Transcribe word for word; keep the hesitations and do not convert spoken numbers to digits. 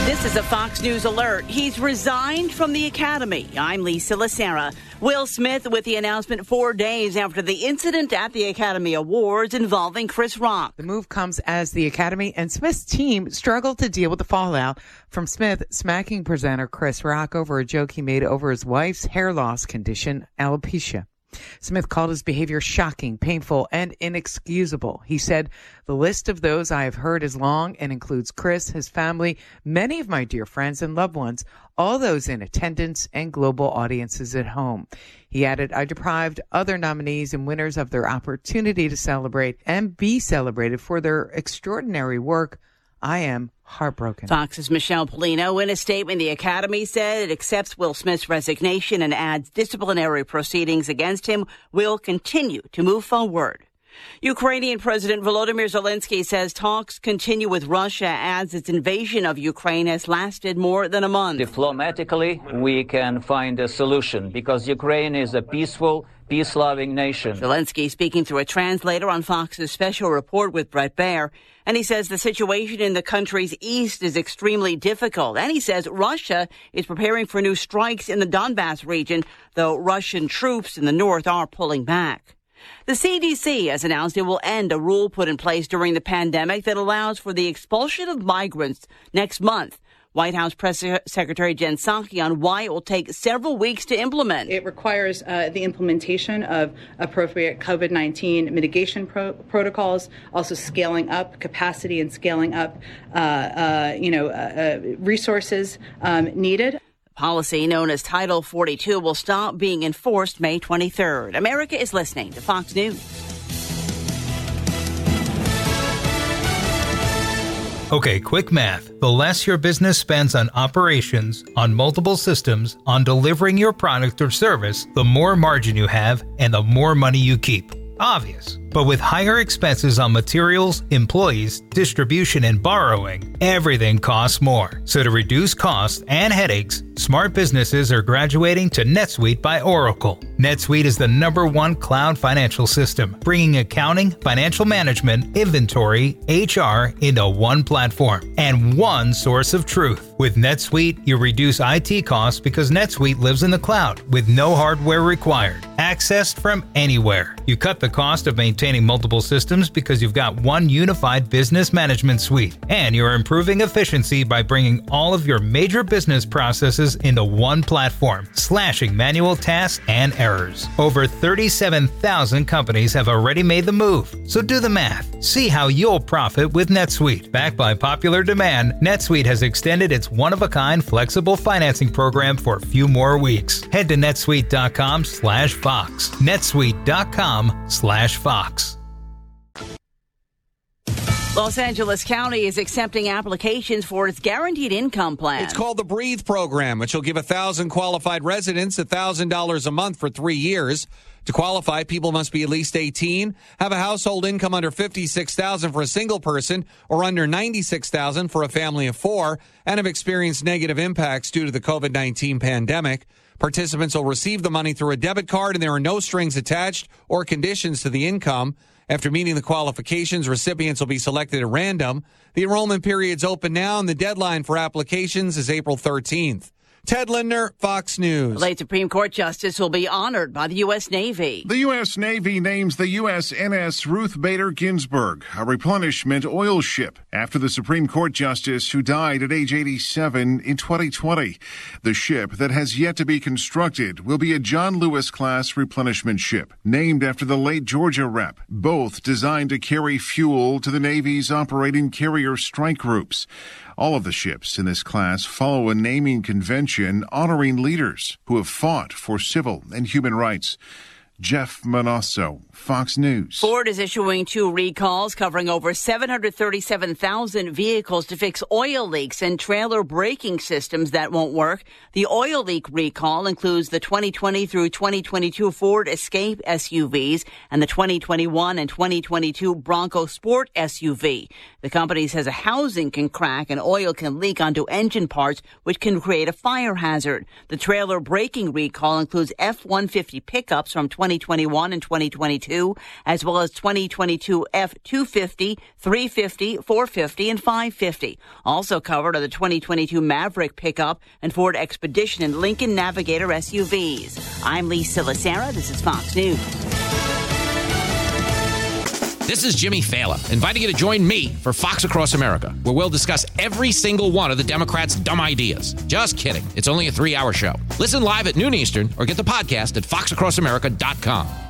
This is a Fox News alert. He's resigned from the Academy. I'm Lisa Lacera. Will Smith with the announcement four days after the incident at the Academy Awards involving Chris Rock. The move comes as the Academy and Smith's team struggled to deal with the fallout from Smith smacking presenter Chris Rock over a joke he made over his wife's hair loss condition, alopecia. Smith called his behavior shocking, painful, and inexcusable. He said, "The list of those I have heard is long and includes Chris, his family, many of my dear friends and loved ones, all those in attendance and global audiences at home." He added, "I deprived other nominees and winners of their opportunity to celebrate and be celebrated for their extraordinary work. I am heartbroken." Fox's Michelle Polino. In a statement, the Academy said it accepts Will Smith's resignation and adds disciplinary proceedings against him will continue to move forward. Ukrainian President Volodymyr Zelensky says talks continue with Russia as its invasion of Ukraine has lasted more than a month. Diplomatically, we can find a solution because Ukraine is a peaceful, peace-loving nation. Zelensky speaking through a translator on Fox's special report with Brett Baer. And he says the situation in the country's east is extremely difficult. And he says Russia is preparing for new strikes in the Donbass region, though Russian troops in the north are pulling back. The C D C has announced it will end a rule put in place during the pandemic that allows for the expulsion of migrants next month. White House Press Secretary Jen Psaki on why it will take several weeks to implement. It requires uh, the implementation of appropriate COVID nineteen mitigation pro- protocols, also scaling up capacity and scaling up, uh, uh, you know, uh, uh, resources um, needed. Policy known as Title forty-two will stop being enforced May twenty-third. America is listening to Fox News. Okay, quick math. The less your business spends on operations, on multiple systems, on delivering your product or service, the more margin you have and the more money you keep. Obvious. But with higher expenses on materials, employees, distribution, and borrowing, everything costs more. So to reduce costs and headaches, smart businesses are graduating to NetSuite by Oracle. NetSuite is the number one cloud financial system, bringing accounting, financial management, inventory, H R into one platform and one source of truth. With NetSuite, you reduce I T costs because NetSuite lives in the cloud with no hardware required, accessed from anywhere. You cut the cost of maintaining multiple systems because you've got one unified business management suite, and you're improving efficiency by bringing all of your major business processes into one platform, slashing manual tasks and errors. Over thirty-seven thousand companies have already made the move, so do the math. See how you'll profit with NetSuite. Backed by popular demand, NetSuite has extended its one-of-a-kind flexible financing program for a few more weeks. Head to netsuite.com slash Fox. netsuite.com slash Fox. Los Angeles County is accepting applications for its guaranteed income plan. It's called the Breathe program, which will give one thousand qualified residents one thousand dollars a month for three years. To qualify, people must be at least eighteen, have a household income under fifty-six thousand dollars for a single person or under ninety-six thousand dollars for a family of four, and have experienced negative impacts due to the COVID nineteen pandemic. Participants will receive the money through a debit card, and there are no strings attached or conditions to the income. After meeting the qualifications, recipients will be selected at random. The enrollment period's open now, and the deadline for applications is April thirteenth. Ted Lindner, Fox News. A late Supreme Court justice will be honored by the U S. Navy. The U S. Navy names the U S N S Ruth Bader Ginsburg a replenishment oil ship after the Supreme Court justice who died at age eighty-seven in twenty twenty. The ship that has yet to be constructed will be a John Lewis-class replenishment ship named after the late Georgia Rep, both designed to carry fuel to the Navy's operating carrier strike groups. All of the ships in this class follow a naming convention honoring leaders who have fought for civil and human rights. Jeff Manasso, Fox News. Ford is issuing two recalls covering over seven hundred thirty-seven thousand vehicles to fix oil leaks and trailer braking systems that won't work. The oil leak recall includes the twenty twenty through twenty twenty-two Ford Escape S U Vs and the twenty twenty-one and twenty twenty-two Bronco Sport S U V. The company says a housing can crack and oil can leak onto engine parts, which can create a fire hazard. The trailer braking recall includes F one fifty pickups from twenty twenty twenty-one and twenty twenty-two, as well as twenty twenty-two F two fifty, three fifty, four fifty, and five fifty. Also covered are the twenty twenty-two Maverick pickup and Ford Expedition and Lincoln Navigator S U Vs. I'm Lisa Lacera. This is Fox News. This is Jimmy Fallon, inviting you to join me for Fox Across America, where we'll discuss every single one of the Democrats' dumb ideas. Just kidding. It's only a three-hour show. Listen live at noon Eastern or get the podcast at fox across america dot com.